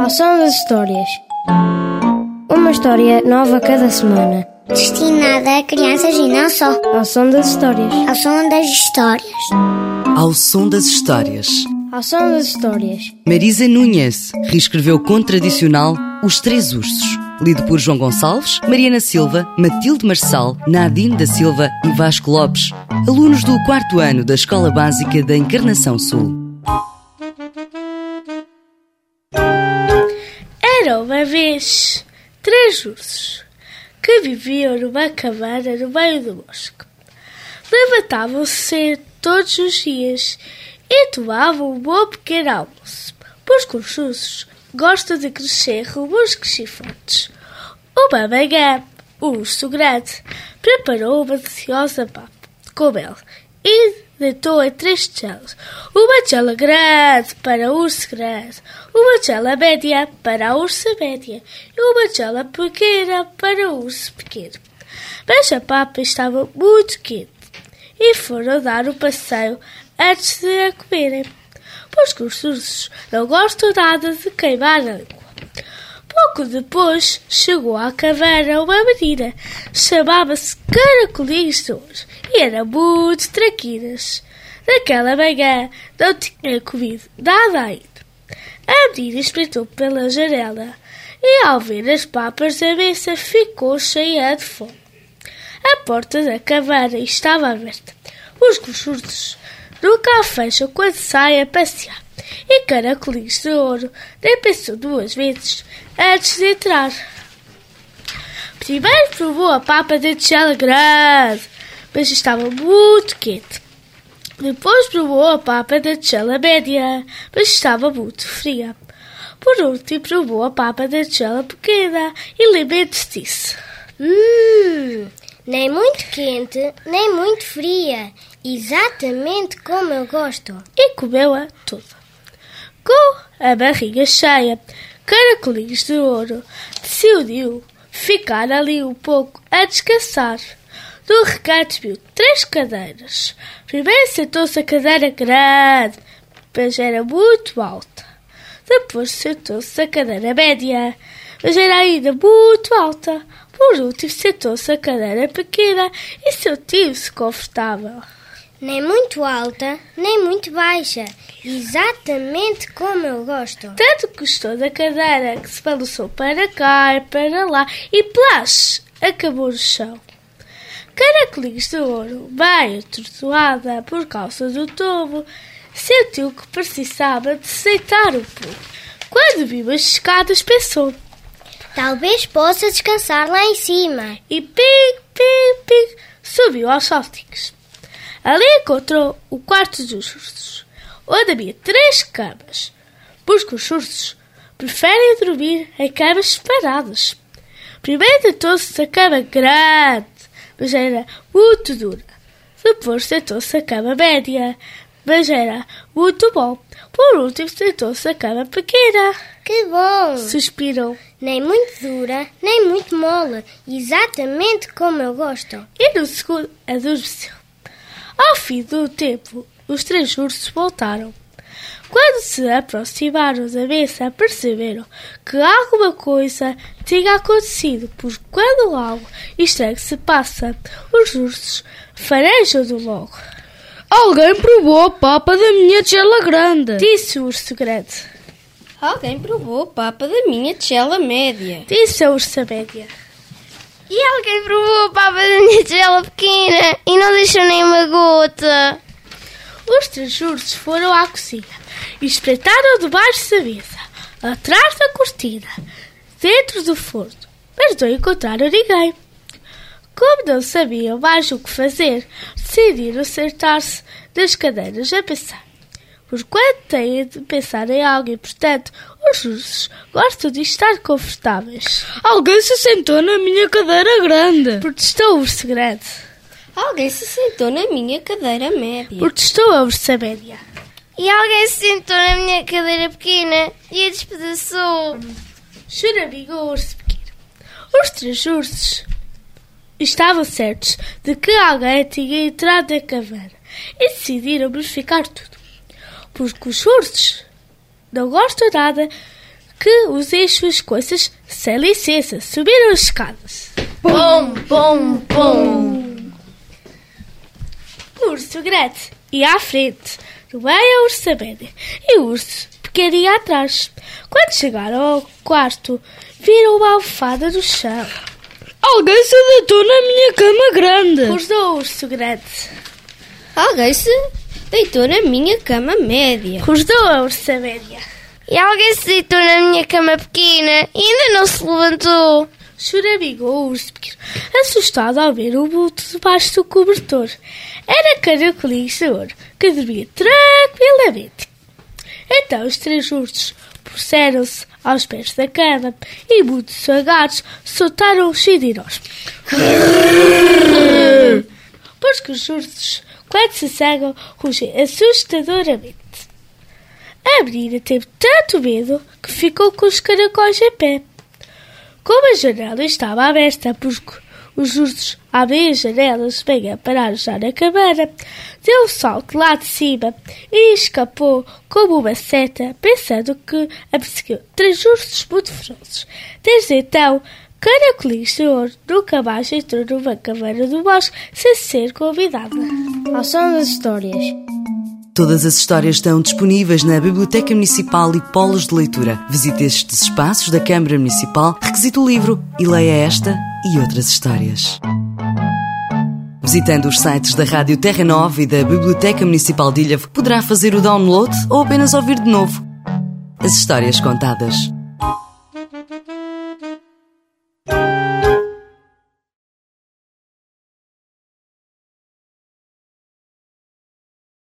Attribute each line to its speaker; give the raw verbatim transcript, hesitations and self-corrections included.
Speaker 1: Ao som das histórias. Uma história nova cada semana.
Speaker 2: Destinada a crianças e não só.
Speaker 1: Ao som das histórias.
Speaker 2: Ao som das histórias.
Speaker 3: Ao som das histórias.
Speaker 1: Ao som das histórias.
Speaker 3: Marisa Núñez reescreveu com tradicional Os Três Ursos. Lido por João Gonçalves, Mariana Silva, Matilde Marçal, Nadine da Silva e Vasco Lopes, alunos do quarto ano da Escola Básica da Encarnação Sul.
Speaker 4: Era uma vez três ursos que viviam numa cabana no meio do bosque. Levantavam-se cedo todos os dias e tomavam um bom pequeno almoço, pois que os ursos gostam de crescer rumo aos crescifantes. Uma manhã, o urso grande preparou uma deliciosa papa com mel e deitou em três tigelas. Uma tigela grande para o urso grande, uma tigela média para a ursa média e uma tigela pequena para o urso pequeno. Mas a papa estava muito quente e foram dar um passeio antes de a comerem, pois que os ursos não gostam nada de queimar a língua. Pouco depois chegou à caverna uma menina, chamava-se Caracolinhos de Ouro e era muito traquinas. Naquela manhã não tinha comido nada ainda. A menina espreitou pela janela e, ao ver as papas da mesa, ficou cheia de fome. A porta da caverna estava aberta, pois que os ursos nunca a fecham quando saem a passear. E Caracolinhos de Ouro nem pensou duas vezes antes de entrar. Primeiro provou a papa da tigela grande, mas estava muito quente. Depois provou a papa da tigela média, mas estava muito fria. Por último provou a papa da tigela pequena e lembrou-se disse:
Speaker 2: Hum, nem muito quente, nem muito fria. Exatamente como eu gosto.
Speaker 4: E comeu-a toda. Com a barriga cheia, Caracolinhos de Ouro decidiu ficar ali um pouco a descansar. No recanto viu três cadeiras. Primeiro sentou-se a cadeira grande, mas era muito alta. Depois sentou-se a cadeira média, mas era ainda muito alta. Por último sentou-se a cadeira pequena e sentiu-se confortável.
Speaker 2: Nem muito alta, nem muito baixa. Exatamente como eu gosto.
Speaker 4: Tanto gostou da cadeira que se balançou para cá e para lá e plás, acabou no chão. Caracolinhos de Ouro, bem atordoada por causa do tombo, sentiu que precisava de se deitar um pouco. Quando viu as escadas, pensou:
Speaker 2: talvez possa descansar lá em cima.
Speaker 4: E pique, pique, pique, subiu aos saltinhos. Ali encontrou o quarto dos ursos, onde havia três camas, pois que os ursos preferem dormir em camas separadas. Primeiro deitou-se a cama grande, mas era muito dura. Depois deitou-se a cama média, mas era muito bom. Por último deitou-se a cama pequena.
Speaker 2: Que bom!
Speaker 4: Suspirou.
Speaker 2: Nem muito dura, nem muito mole. Exatamente como eu gosto.
Speaker 4: E no segundo adormeceu. Ao fim do tempo, os três ursos voltaram. Quando se aproximaram da mesa, perceberam que alguma coisa tinha acontecido, pois quando algo estranho se passa, os ursos farejam-no logo.
Speaker 1: Alguém provou a papa da minha tigela grande,
Speaker 4: disse o urso grande.
Speaker 1: Alguém provou a papa da minha tigela média,
Speaker 4: disse a ursa média.
Speaker 2: E alguém provou a papa da minha tigela pequena e não deixou nem uma gota.
Speaker 4: Os três ursos foram à cozinha e espreitaram debaixo da mesa, atrás da cortina, dentro do forno, mas não encontraram ninguém. Como não sabiam mais o que fazer, decidiram sentar-se nas cadeiras a pensar. Pois quando têm de pensar em algo importante, os ursos gostam de estar confortáveis.
Speaker 1: Alguém se sentou na minha cadeira grande,
Speaker 4: protestou o urso grande.
Speaker 1: Alguém se sentou na minha cadeira média,
Speaker 4: protestou a ursa média.
Speaker 2: E alguém se sentou na minha cadeira pequena e a despedaçou,
Speaker 4: choramingou o urso pequeno. Os três ursos estavam certos de que alguém tinha entrado na caverna e decidiram verificar tudo. Porque os ursos não gostam nada que usei as suas coisas sem licença. Subiram as escadas.
Speaker 2: Pom, pom, pom.
Speaker 4: O urso grande ia à frente, no meio a ursa média, e o urso pequeno ia atrás. Quando chegaram ao quarto, viram uma almofada no chão.
Speaker 1: Alguém se deitou na minha cama grande.
Speaker 4: Rosnou o urso grande.
Speaker 1: Alguém se deitou na minha cama média.
Speaker 4: Rosnou a ursa média.
Speaker 2: E alguém se deitou na minha cama pequena e ainda não se levantou.
Speaker 4: Choramingou o urso pequeno, assustado ao ver o bulto debaixo do cobertor. Era Caracolinhos de Ouro, que dormia tranquilamente. Então os três ursos puseram-se aos pés da cama e, muito zagados, soltaram os cindirós. Pois que os ursos, quando se zangam, rugem assustadoramente. A menina teve tanto medo que ficou com os caracóis em pé. Como a janela estava aberta, porque os ursos abrem as janelas bem a parar já na cabana, deu um salto lá de cima e escapou como uma seta, pensando que a perseguiu três ursos muito ferozes. Desde então, Caracolinhos de Ouro nunca mais entrou numa caverna do bosque sem ser convidada.
Speaker 1: Ao som das histórias.
Speaker 3: Todas as histórias estão disponíveis na Biblioteca Municipal e Polos de Leitura. Visite estes espaços da Câmara Municipal, requisite o livro e leia esta e outras histórias. Visitando os sites da Rádio Terra Nova e da Biblioteca Municipal de Ilhavo, poderá fazer o download ou apenas ouvir de novo as histórias contadas.